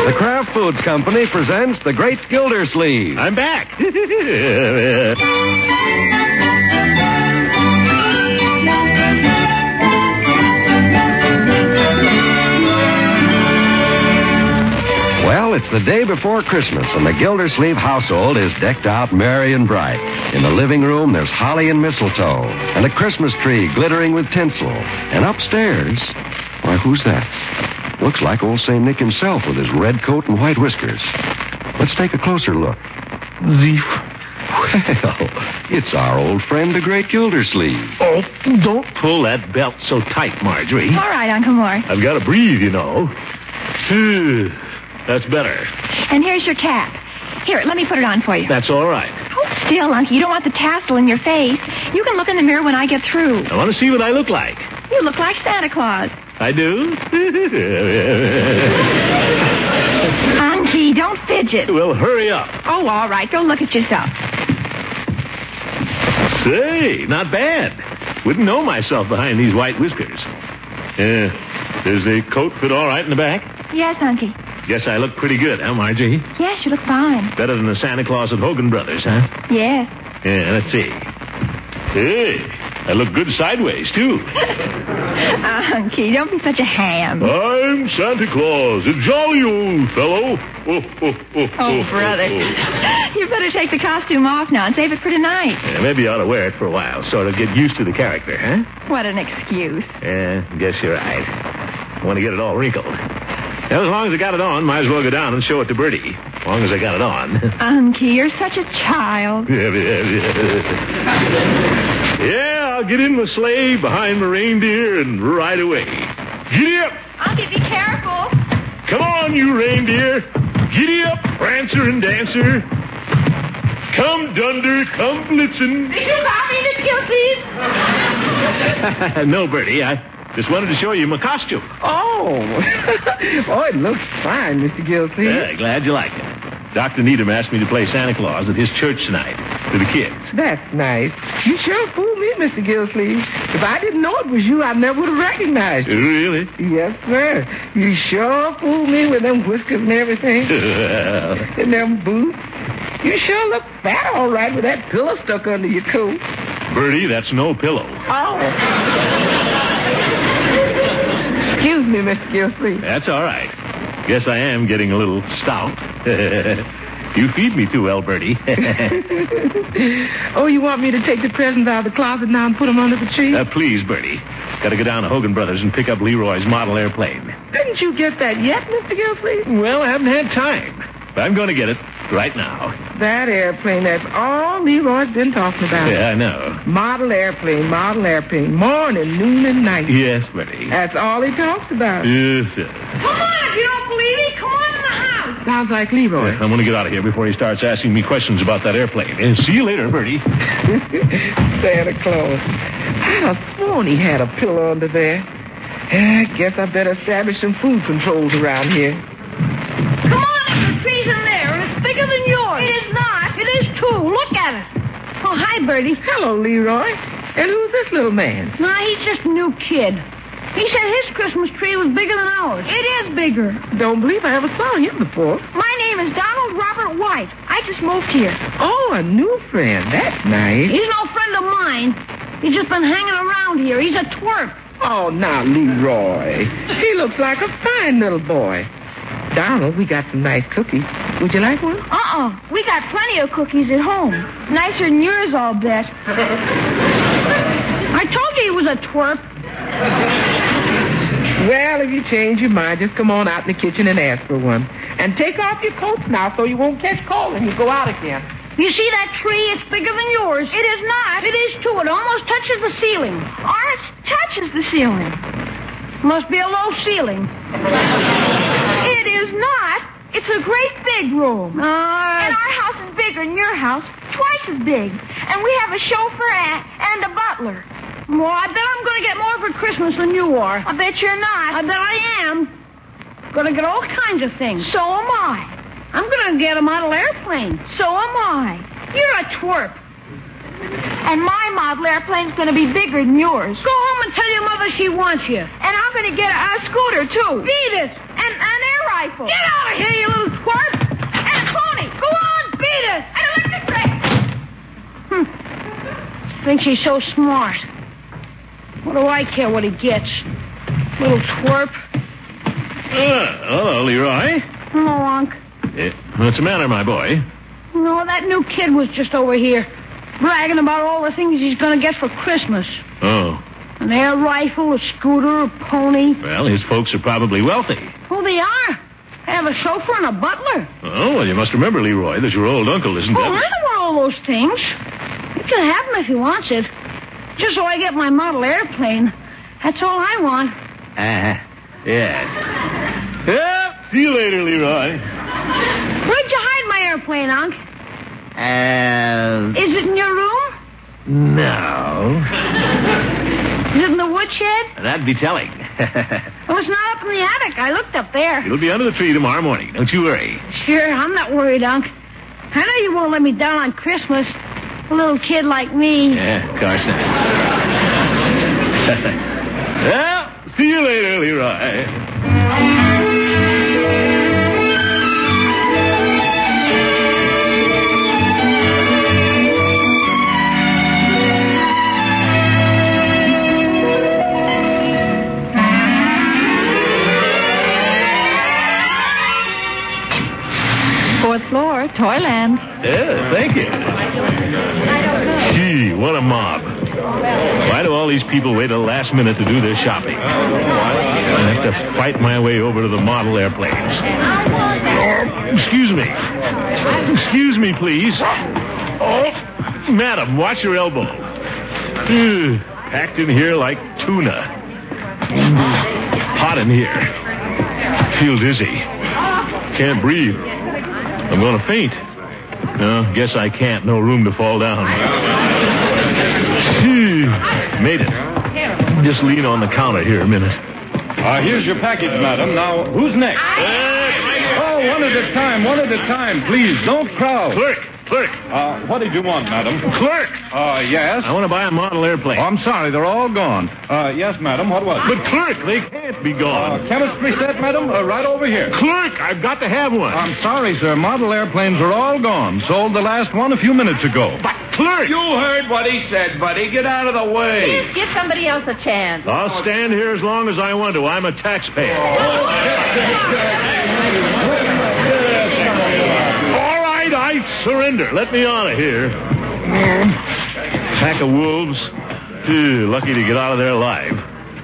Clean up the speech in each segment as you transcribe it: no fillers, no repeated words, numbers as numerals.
The Kraft Foods Company presents The Great Gildersleeve. I'm back. Well, it's the day before Christmas, and the Gildersleeve household is decked out merry and bright. In the living room, there's holly and mistletoe, and a Christmas tree glittering with tinsel. And upstairs, why, who's that? Looks like old St. Nick himself with his red coat and white whiskers. Let's take a closer look. Zeef. Well, it's our old friend, the Great Gildersleeve. Oh, don't pull that belt so tight, Marjorie. All right, Uncle Mort. I've got to breathe, you know. That's better. And here's your cap. Here, let me put it on for you. That's all right. Hold still, Unky. You don't want the tassel in your face. You can look in the mirror when I get through. I want to see what I look like. You look like Santa Claus. I do? Unky, don't fidget. Well, hurry up. Oh, all right. Go look at yourself. Say, not bad. Wouldn't know myself behind these white whiskers. Does the coat fit all right in the back? Yes, Unky. Guess I look pretty good, huh, Margie? Yes, you look fine. Better than the Santa Claus at Hogan Brothers, huh? Yes. Yeah, let's see. Hey, I look good sideways, too. Unky, don't be such a ham. I'm Santa Claus, a jolly old fellow. Oh, brother. You better take the costume off now and save it for tonight. Yeah, maybe you ought to wear it for a while, sort of get used to the character, huh? What an excuse. Yeah, guess you're right. I want to get it all wrinkled. Well, as long as I got it on, might as well go down and show it to Bertie. As long as I got it on. Unky, you're such a child. Yeah, I'll get in the sleigh behind the reindeer and ride away. Giddy up! Unky, be careful. Come on, you reindeer. Giddy up, Prancer and Dancer. Come, Dunder, come, Blitzen. Did you copy the Gildersleeve? No, Bertie, I just wanted to show you my costume. Oh, it looks fine, Mr. Gildersleeve. Yeah, glad you like it. Dr. Needham asked me to play Santa Claus at his church tonight to the kids. That's nice. You sure fooled me, Mr. Gildersleeve. If I didn't know it was you, I never would have recognized you. Really? Yes, sir. You sure fooled me with them whiskers and everything. And them boots. You sure look fat all right with that pillow stuck under your coat. Bertie, that's no pillow. Oh. Excuse me, Mr. Gildersleeve. That's all right. Guess I am getting a little stout. You feed me too well, Bertie. Oh, you want me to take the presents out of the closet now and put them under the tree? Please, Bertie. Got to go down to Hogan Brothers and pick up Leroy's model airplane. Didn't you get that yet, Mr. Gildersleeve? Well, I haven't had time. But I'm going to get it right now. That airplane, that's all Leroy's been talking about. Yeah, I know. Model airplane, morning, noon, and night. Yes, Bertie. That's all he talks about. Yes, sir. Come on, if you don't believe me, come on in the house. Sounds like Leroy. I'm going to get out of here before he starts asking me questions about that airplane. And see you later, Bertie. Santa Claus. I'd have sworn he had a pillow under there. I guess I better establish some food controls around here. Come on, the tree's in there, and it's bigger than yours. It is not. It is too. Look at it. Oh, hi, Bertie. Hello, Leroy. And who's this little man? Nah, he's just a new kid. He said his Christmas tree was bigger than ours. It is bigger. Don't believe I ever saw him before. My name is Donald Robert White. I just moved here. Oh, a new friend. That's nice. He's no friend of mine. He's just been hanging around here. He's a twerp. Oh, now, Leroy. He looks like a fine little boy. Donald, we got some nice cookies. Would you like one? We got plenty of cookies at home. Nicer than yours, I'll bet. I told you he was a twerp. Well, if you change your mind, just come on out in the kitchen and ask for one. And take off your coats now so you won't catch cold when you go out again. You see that tree? It's bigger than yours. It is not. It is too. It almost touches the ceiling. Ours touches the ceiling. Must be a low ceiling. It is not. It's a great big room. And our house is bigger than your house. Twice as big. And we have a chauffeur and a butler. Well, I bet I'm going to get more for Christmas than you are. I bet you're not. I bet I am. Going to get all kinds of things. So am I. I'm going to get a model airplane. So am I. You're a twerp. And my model airplane's going to be bigger than yours. Go home and tell your mother she wants you. And I'm going to get a scooter, too. Beat it. And an air rifle. Get out of here, you little twerp. And a pony. Go on, beat us. And electric ray. Thinks he's so smart. What do I care what he gets? Little twerp. Hello, Leroy. Hello, Unc. What's the matter, my boy? No, that new kid was just over here, bragging about all the things he's going to get for Christmas. Oh. An air rifle, a scooter, a pony. Well, his folks are probably wealthy. Oh, they are? They have a chauffeur and a butler. Oh, well, you must remember, Leroy, that your old uncle isn't Oh, that... I know all those things. You can have him if he wants it. Just so I get my model airplane. That's all I want. Yes. Well, see you later, Leroy. Where'd you hide my airplane, Unc? Is it in your room? No. Is it in the woodshed? That'd be telling. Well, it's not up in the attic. I looked up there. It'll be under the tree tomorrow morning. Don't you worry. Sure, I'm not worried, Unc. I know you won't let me down on Christmas. A little kid like me. Yeah, of course not. Well, see you later, Leroy. Fourth floor, Toyland. Yeah, thank you. Gee, what a mob. Why do all these people wait till the last minute to do their shopping? I have to fight my way over to the model airplanes. Oh, excuse me. Excuse me, please. Oh, madam, watch your elbow. Packed in here like tuna. Hot in here. Feel dizzy. Can't breathe. I'm going to faint. No, guess I can't. No room to fall down. Made it. Just lean on the counter here a minute. Here's your package, madam. Now, who's next? Oh, one at a time. Please, don't crowd. Clerk. What did you want, madam? Clerk. Yes? I want to buy a model airplane. Oh, I'm sorry, they're all gone. Yes, madam, what was it? But clerk, they can't be gone. Chemistry set, madam? Right over here. Clerk, I've got to have one. I'm sorry, sir. Model airplanes are all gone. Sold the last one a few minutes ago. But clerk! You heard what he said, buddy. Get out of the way. Please give somebody else a chance. I'll stand here as long as I want to. I'm a taxpayer. I surrender. Let me out of here. Pack of wolves. Lucky to get out of there alive.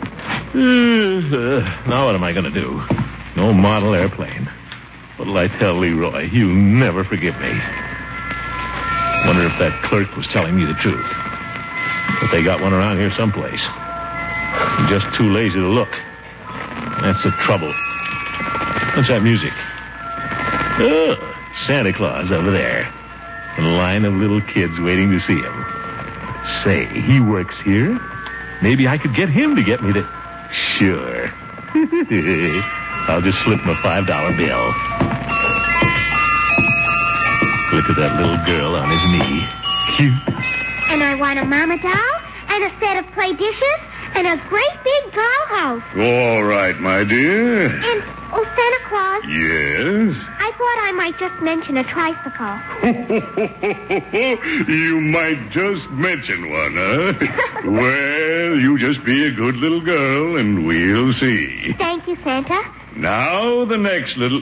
Now what am I going to do? No model airplane. What'll I tell Leroy? He'll never forgive me. Wonder if that clerk was telling me the truth. But they got one around here someplace. I'm just too lazy to look. That's the trouble. What's that music? Santa Claus over there. A line of little kids waiting to see him. Say, he works here? Maybe I could get him to get me to... Sure. I'll just slip him a $5 bill. Look at that little girl on his knee. Cute. And I want a mama doll and a set of play dishes and a great big dollhouse. All right, my dear. And, Santa Claus. Yes? I thought I might just mention a tricycle. You might just mention one, huh? Well, you just be a good little girl, and we'll see. Thank you, Santa. Now the next little...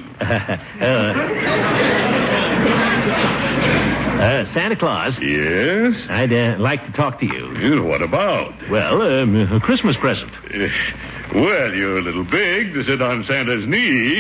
Santa Claus. Yes? I'd like to talk to you. What about? Well, a Christmas present. Well, you're a little big to sit on Santa's knee.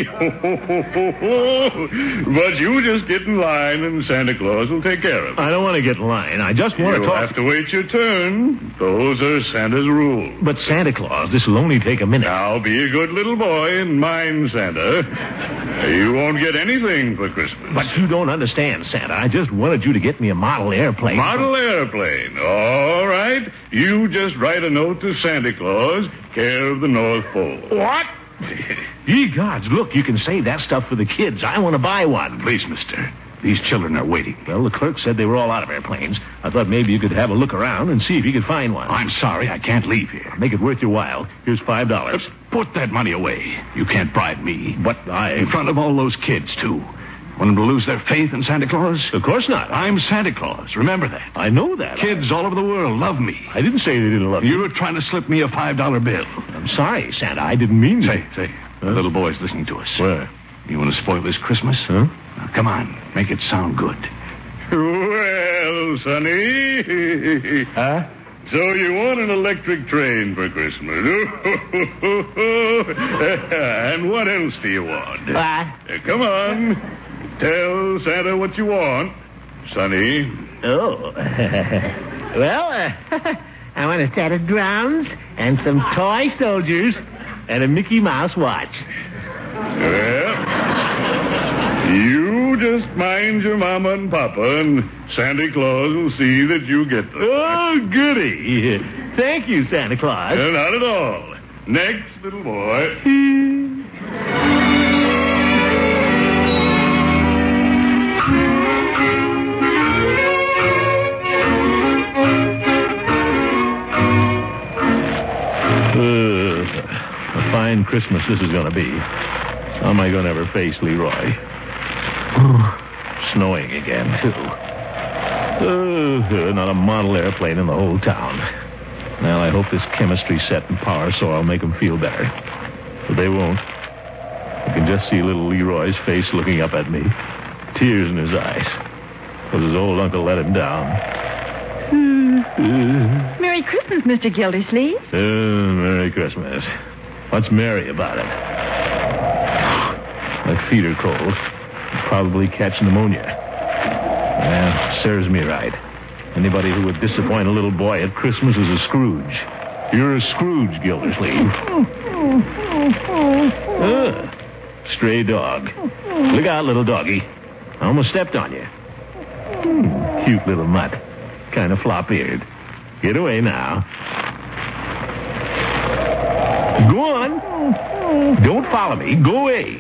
But you just get in line and Santa Claus will take care of it. I don't want to get in line. I just want to talk... You'll have to wait your turn. Those are Santa's rules. But Santa Claus, this will only take a minute. Now, be a good little boy and mind Santa. You won't get anything for Christmas. But you don't understand, Santa. I just wanted you to get me a model airplane. Model airplane. All right. You just write a note to Santa Claus, care of the North Pole. What? Ye gods, look, you can save that stuff for the kids. I want to buy one. Please, mister. These children are waiting. Well, the clerk said they were all out of airplanes. I thought maybe you could have a look around and see if you could find one. I'm sorry, I can't leave here. Make it worth your while. Here's $5. Put that money away. You can't bribe me. But In front of all those kids, too. Want them to lose their faith in Santa Claus? Of course not. I'm Santa Claus. Remember that. I know that. Kids all over the world love me. I didn't say they didn't love You were trying to slip me a $5 bill. I'm sorry, Santa. I didn't mean to. Say, the little boy's listening to us. Where? You want to spoil this Christmas? Huh? Now, come on. Make it sound good. Well, Sonny. Huh? So you want an electric train for Christmas? And what else do you want? What? Come on. Tell Santa what you want, Sonny. Oh. Well, I want a set of drums and some toy soldiers and a Mickey Mouse watch. Well, you just mind your mama and papa, and Santa Claus will see that you get them. Oh, goody. Thank you, Santa Claus. Not at all. Next, little boy. A fine Christmas this is going to be. How am I going to ever face Leroy? Snowing again, too. Not a model airplane in the whole town. Well, I hope this chemistry set and power soil make them feel better. But they won't. I can just see little Leroy's face looking up at me. Tears in his eyes. Because his old uncle let him down. Merry Christmas, Mr. Gildersleeve. Merry Christmas. What's merry about it? My feet are cold. I'll probably catch pneumonia. Well, serves me right. Anybody who would disappoint a little boy at Christmas is a Scrooge. You're a Scrooge, Gildersleeve. Stray dog. Look out, little doggy. I almost stepped on you. Cute little mutt. Kind of flop-eared. Get away now. Go on. Don't follow me. Go away.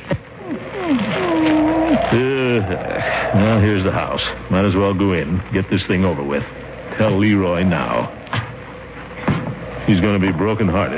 Well, here's the house. Might as well go in. Get this thing over with. Tell Leroy now. He's going to be broken-hearted.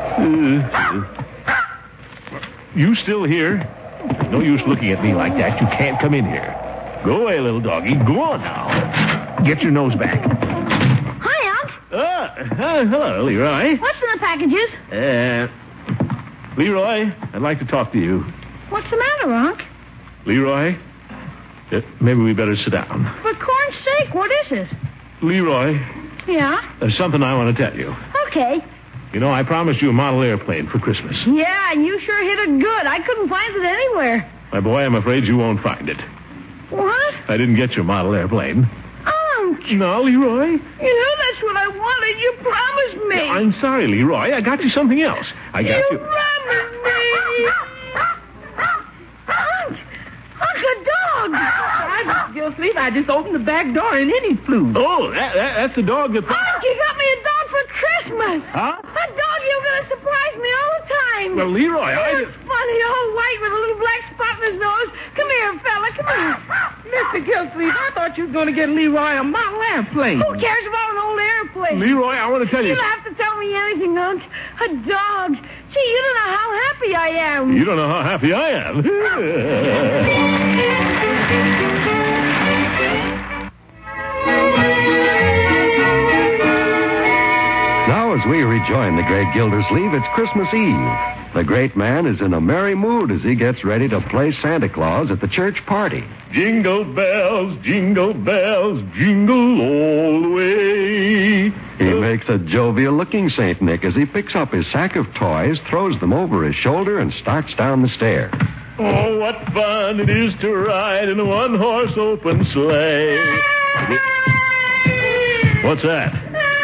You still here? There's no use looking at me like that. You can't come in here. Go away, little doggy. Go on now. Get your nose back. Hi, Unc. Hello, Leroy. What's in the packages? Leroy, I'd like to talk to you. What's the matter, Unc? Leroy, maybe we better sit down. For corn's sake, what is it? Leroy, Yeah? there's something I want to tell you. Okay. You know, I promised you a model airplane for Christmas. Yeah, and you sure hit it good. I couldn't find it anywhere. My boy, I'm afraid you won't find it. What? I didn't get your model airplane. Unc! No, Leroy. You know that's what I wanted. You promised me. I'm sorry, Leroy. I got you something else. I got you. promised me. Unc, a dog. Gildersleeve, I just opened the back door and in he flew. Oh, that's the dog that... Unc, you got me a dog for Christmas. Huh? A dog you were going to surprise me all the time. Well, Leroy, He was funny, all white with a little black spot in his nose. Come here, fella, come here. Mr. Gildersleeve, I thought you was going to get Leroy a model airplane. Who cares about an old airplane? Leroy, I want to tell you... You don't have to tell me anything, Unc. A dog. Gee, you don't know how happy I am. You don't know how happy I am. Now, as we rejoin the great Gildersleeve, it's Christmas Eve. The great man is in a merry mood as he gets ready to play Santa Claus at the church party. Jingle bells, jingle all the way. He makes a jovial-looking St. Nick as he picks up his sack of toys, throws them over his shoulder, and starts down the stair. Oh, what fun it is to ride in a one-horse open sleigh. What's that?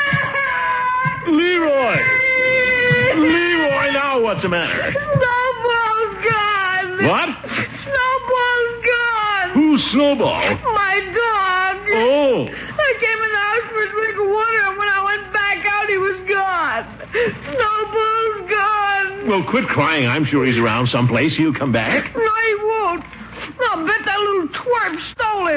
Leroy! Leroy, now what's the matter? Snowball's gone. What? Snowball's gone. Who's Snowball? My dog. Oh. I came in the house for a drink of water, and when I went back out, he was gone. Snowball's gone. Well, quit crying. I'm sure he's around someplace. He'll come back. No, he won't. I'll bet that little twerp stole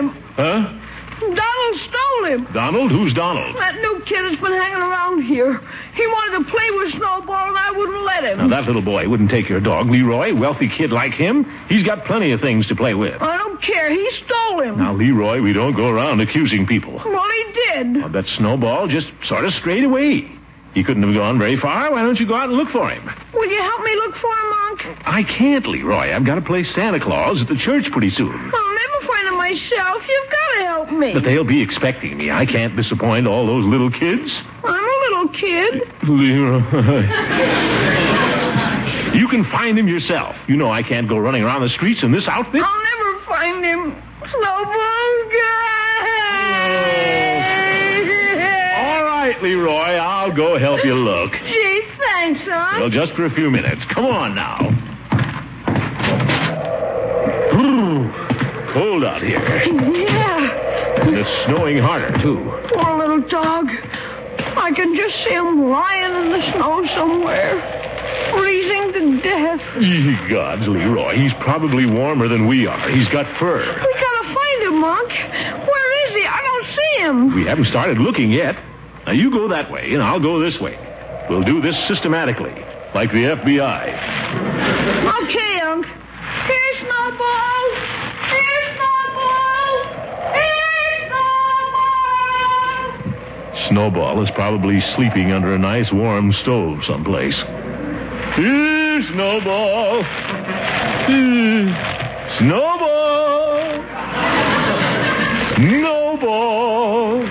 him. Donald? Who's Donald? That new kid has been hanging around here. He wanted to play with Snowball, and I wouldn't let him. Now, that little boy wouldn't take your dog, Leroy. Wealthy kid like him. He's got plenty of things to play with. I don't care. He stole him. Now, Leroy, we don't go around accusing people. Well, he did. I bet Snowball just sort of strayed away. He couldn't have gone very far. Why don't you go out and look for him? Will you help me look for him, Unc? I can't, Leroy. I've got to play Santa Claus at the church pretty soon. I'll never find him myself. You've got to help me. But they'll be expecting me. I can't disappoint all those little kids. I'm a little kid. Leroy. You can find him yourself. You know I can't go running around the streets in this outfit. I'll never find him. Snowball guy. All right, Leroy. I'll go help you look. Gee, thanks, Unc. Well, just for a few minutes. Come on now. Cold out here. Yeah. And it's snowing harder, too. Poor little dog. I can just see him lying in the snow somewhere, freezing to death. Gee gods, Leroy. He's probably warmer than we are. He's got fur. We gotta find him, Unc. Where is he? I don't see him. We haven't started looking yet. Now, you go that way, and I'll go this way. We'll do this systematically, like the FBI. Okay, Unc. Here's Snowball. Here's Snowball. Here's Snowball. Snowball is probably sleeping under a nice warm stove someplace. Here's Snowball. Snowball. Snowball.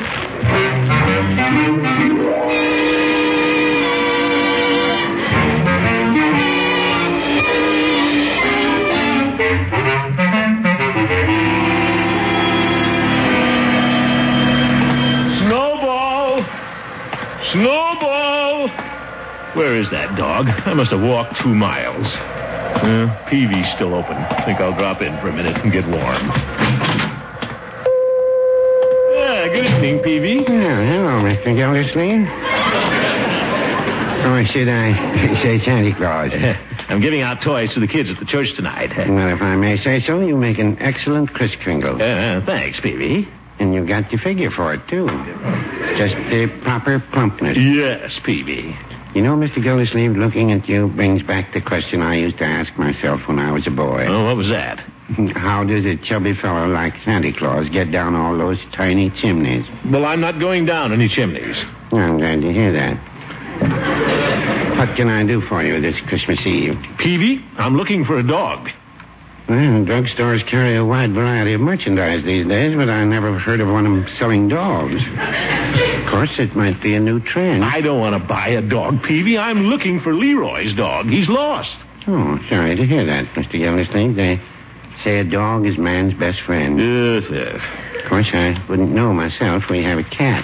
Snowball! Where is that dog? I must have walked 2 miles. Peavy's still open. I think I'll drop in for a minute and get warm. Good evening, Peavy. Hello, Mr. Gildersleeve. Or should I say Santa Claus? I'm giving out toys to the kids at the church tonight. Well, if I may say so, you make an excellent Kris Kringle. Thanks, Peavy. And you got your figure for it, too. Just the proper plumpness. Yes, Peavy. You know, Mr. Gildersleeve, looking at you brings back the question I used to ask myself when I was a boy. Oh, what was that? How does a chubby fellow like Santa Claus get down all those tiny chimneys? Well, I'm not going down any chimneys. I'm glad to hear that. What can I do for you this Christmas Eve? Peavy, I'm looking for a dog. Well, drugstores carry a wide variety of merchandise these days, but I never heard of one of them selling dogs. Of course, it might be a new trend. I don't want to buy a dog, Peavy. I'm looking for Leroy's dog. He's lost. Oh, sorry to hear that, Mr. Gildersleeve. They say a dog is man's best friend. Yes, yes. Of course, I wouldn't know myself. We have a cat.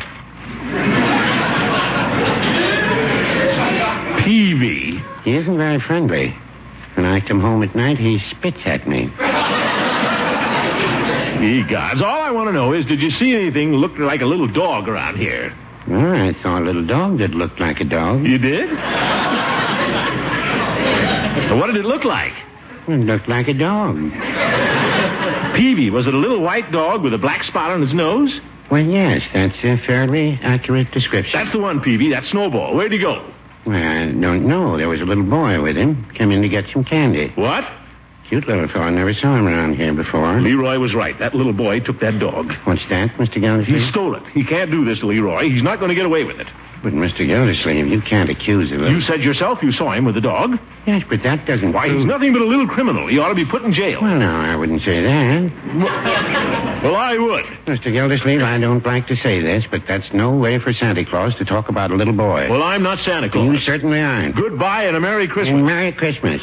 Peavy. He isn't very friendly. When I come home at night, he spits at me. Ye gods. All I want to know is, did you see anything look like a little dog around here? Well, I saw a little dog that looked like a dog. You did? What did it look like? It looked like a dog. Peavy, was it a little white dog with a black spot on his nose? Well, yes, that's a fairly accurate description. That's the one, Peavy. That's Snowball. Where'd he go? Well, I don't know. There was a little boy with him. Came in to get some candy. What? Cute little fellow. Never saw him around here before. Leroy was right. That little boy took that dog. What's that, Mr. Gildersleeve? He stole it. He can't do this to Leroy. He's not going to get away with it. But, Mr. Gildersleeve, you can't accuse him. You said yourself you saw him with the dog. Yes, but that doesn't Why, prove... he's nothing but a little criminal. He ought to be put in jail. Well, no, I wouldn't say that. Well, I would. Mr. Gildersleeve, I don't like to say this, but that's no way for Santa Claus to talk about a little boy. Well, I'm not Santa Claus. You certainly aren't. Goodbye and a Merry Christmas. And Merry Christmas.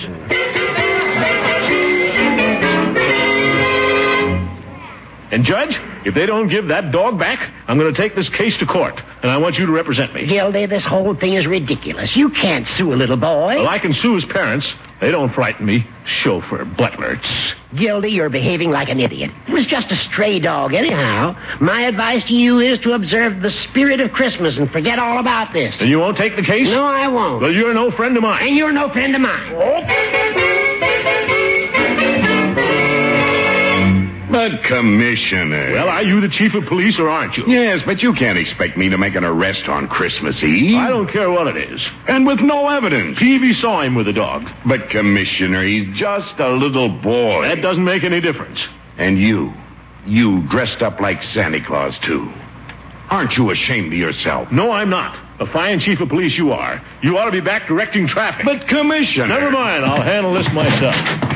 And, Judge, if they don't give that dog back, I'm going to take this case to court, and I want you to represent me. Gildy, this whole thing is ridiculous. You can't sue a little boy. Well, I can sue his parents. They don't frighten me. Chauffeur, butler. Gildy, you're behaving like an idiot. It was just a stray dog anyhow. My advice to you is to observe the spirit of Christmas and forget all about this. And you won't take the case? No, I won't. Well, you're no friend of mine. And you're no friend of mine. But, Commissioner... Well, are you the chief of police or aren't you? Yes, but you can't expect me to make an arrest on Christmas Eve. I don't care what it is. And with no evidence. Peavy saw him with the dog. But, Commissioner, he's just a little boy. That doesn't make any difference. And you dressed up like Santa Claus, too. Aren't you ashamed of yourself? No, I'm not. A fine chief of police you are. You ought to be back directing traffic. But, Commissioner... Never mind. I'll handle this myself.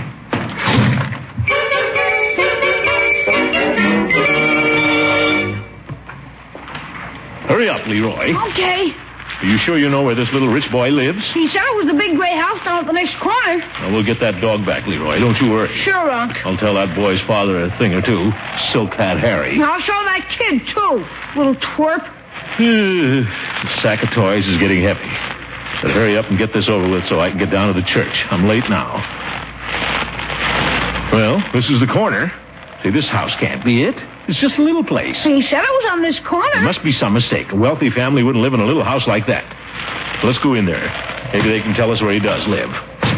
Hurry up, Leroy. Okay. Are you sure you know where this little rich boy lives? He said it was the big gray house down at the next corner. Well, we'll get that dog back, Leroy. Don't you worry. Sure, Unc. I'll tell that boy's father a thing or two. Silk Hat Harry. I'll show that kid, too. Little twerp. The sack of toys is getting heavy. But hurry up and get this over with so I can get down to the church. I'm late now. Well, this is the corner. See, this house can't be it. It's just a little place. He said it was on this corner. There must be some mistake. A wealthy family wouldn't live in a little house like that. Let's go in there. Maybe they can tell us where he does live.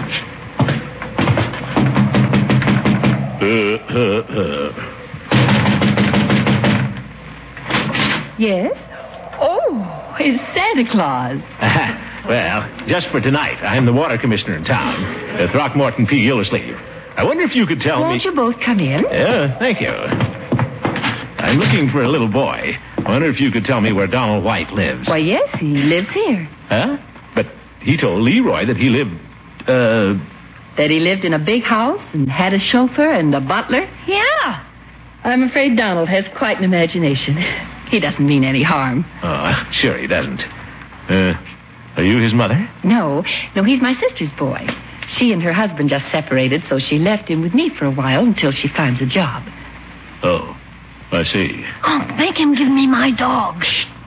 Yes? Oh, it's Santa Claus. Well, just for tonight, I'm the water commissioner in town, Throckmorton P. Gildersleeve. I wonder if you could tell me... Won't you both come in? Thank you. I'm looking for a little boy. I wonder if you could tell me where Donald White lives. Why, yes, he lives here. Huh? But he told Leroy that he lived, That he lived in a big house and had a chauffeur and a butler? Yeah. I'm afraid Donald has quite an imagination. He doesn't mean any harm. Oh, sure he doesn't. Are you his mother? No, he's my sister's boy. She and her husband just separated, so she left him with me for a while until she finds a job. Oh, I see. Oh, make him give me my dog.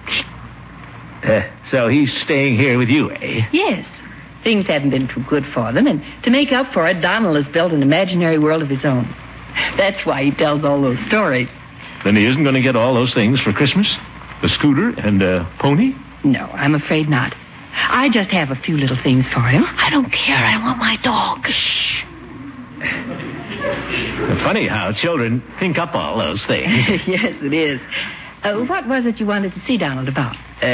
So he's staying here with you, eh? Yes. Things haven't been too good for them, and to make up for it, Donald has built an imaginary world of his own. That's why he tells all those stories. Then he isn't going to get all those things for Christmas? The scooter and a pony? No, I'm afraid not. I just have a few little things for him. I don't care. I want my dog. Shh. Funny how children think up all those things. Yes, it is. What was it you wanted to see Donald about?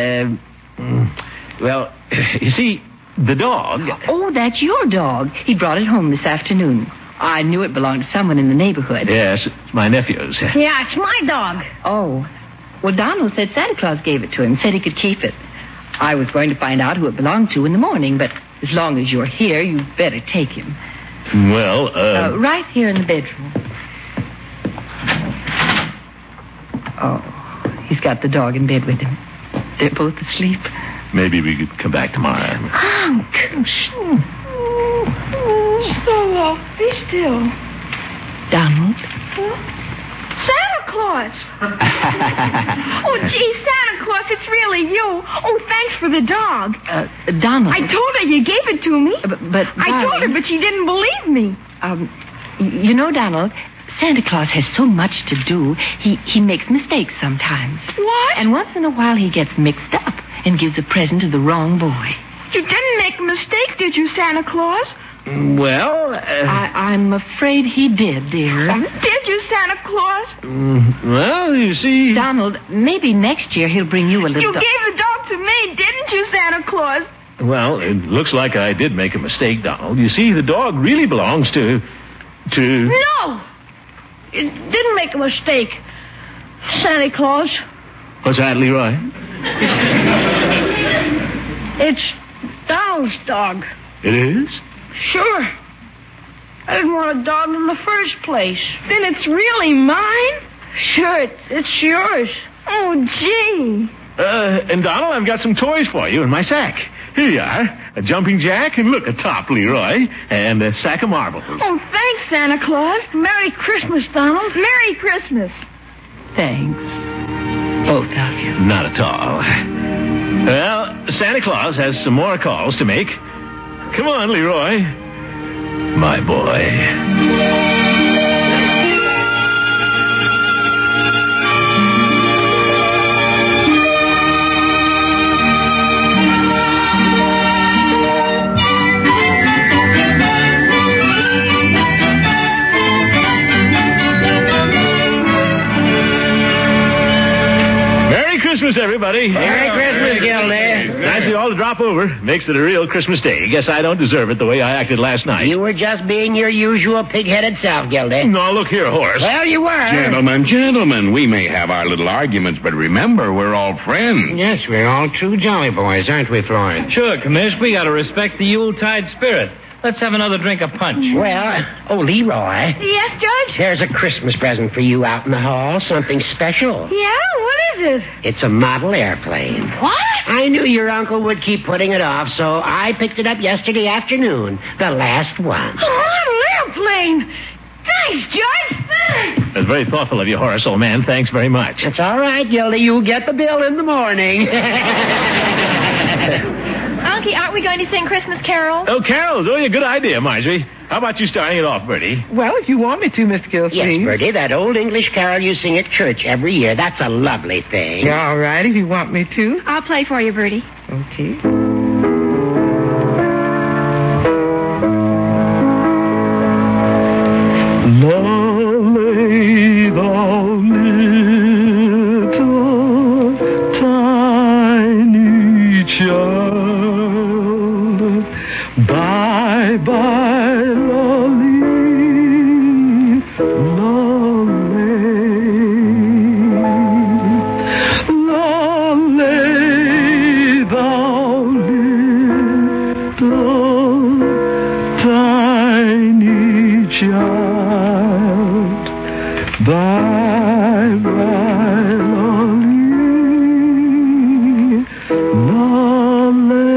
Well, you see, the dog... Oh, that's your dog. He brought it home this afternoon. I knew it belonged to someone in the neighborhood. Yes, it's my nephew's. Yeah, it's my dog. Oh. Well, Donald said Santa Claus gave it to him, said he could keep it. I was going to find out who it belonged to in the morning, but as long as you're here, you'd better take him. Well, right here in the bedroom. Oh, he's got the dog in bed with him. They're both asleep. Maybe we could come back tomorrow. Hank. Be still. Donald? Santa Claus. Oh, gee, Santa Claus, it's really you. Oh, thanks for the dog. Donald. I told her you gave it to me. But I told her, but she didn't believe me. You know, Donald, Santa Claus has so much to do, he makes mistakes sometimes. What? And once in a while he gets mixed up and gives a present to the wrong boy. You didn't make a mistake, did you, Santa Claus? Well, I'm afraid he did, dear. Did you, Santa Claus? Well, you see... Donald, maybe next year he'll bring you a little... You gave the dog to me, didn't you, Santa Claus? Well, it looks like I did make a mistake, Donald. You see, the dog really belongs to... No! You didn't make a mistake, Santa Claus. What's that, Leroy? It's Donald's dog. It is? Sure. I didn't want a dog in the first place. Then it's really mine? Sure, it's yours. Oh, gee. And Donald, I've got some toys for you in my sack. Here you are. A jumping jack and look, a top, Leroy. And a sack of marbles. Oh, thanks, Santa Claus. Merry Christmas, Donald. Merry Christmas. Thanks. Both of you. Not at all. Well, Santa Claus has some more calls to make. Come on, Leroy. My boy. Christmas, everybody. Merry Christmas, Gildy. Nice of you all to drop over. Makes it a real Christmas day. Guess I don't deserve it the way I acted last night. You were just being your usual pig-headed self, Gildy. No, look here, Horace. Well, you were. Gentlemen, we may have our little arguments, but remember, we're all friends. Yes, we're all true jolly boys, aren't we, Floyd? Sure, Commish. We got to respect the Yuletide spirit. Let's have another drink of punch. Well, Leroy. Yes, Judge? There's a Christmas present for you out in the hall. Something special. Yeah? What is it? It's a model airplane. What? I knew your uncle would keep putting it off, so I picked it up yesterday afternoon. The last one. A model airplane. Thanks, Judge. Thanks. That's very thoughtful of you, Horace, old man. Thanks very much. That's all right, Gildy. You'll get the bill in the morning. Unky, aren't we going to sing Christmas carols? Oh, carols. Oh, yeah, good idea, Marjorie. How about you starting it off, Bertie? Well, if you want me to, Mr. Gilsleeve. Yes, Bertie, that old English carol you sing at church every year, that's a lovely thing. Yeah, all right, if you want me to. I'll play for you, Bertie. Okay. Lay thou little tiny child, bye-bye, lolly, lolly, lolly, thou little tiny child, bye-bye, lolly, lolly.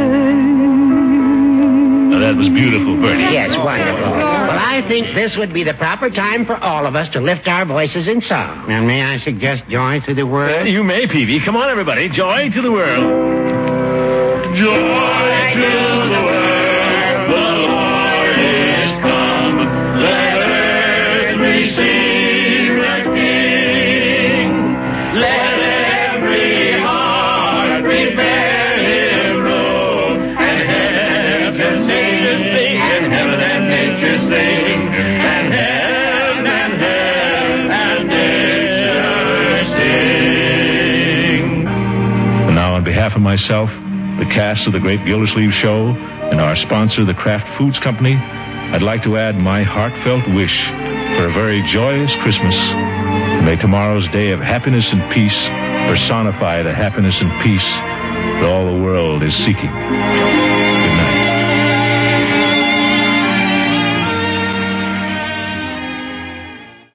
Now, that was beautiful, Bertie. Yes, wonderful. Well, I think this would be the proper time for all of us to lift our voices in song. And may I suggest Joy to the World? You may, Peavy. Come on, everybody. Joy to the world. Joy to the world. The Lord is come. Let earth receive the King. Let every heart prepare him room. And heaven sing, and heaven and nature sing. And heaven and nature sing. And now, on behalf of myself, the cast of the Great Gildersleeve Show, and our sponsor, the Kraft Foods Company, I'd like to add my heartfelt wish for a very joyous Christmas. May tomorrow's day of happiness and peace personify the happiness and peace that all the world is seeking.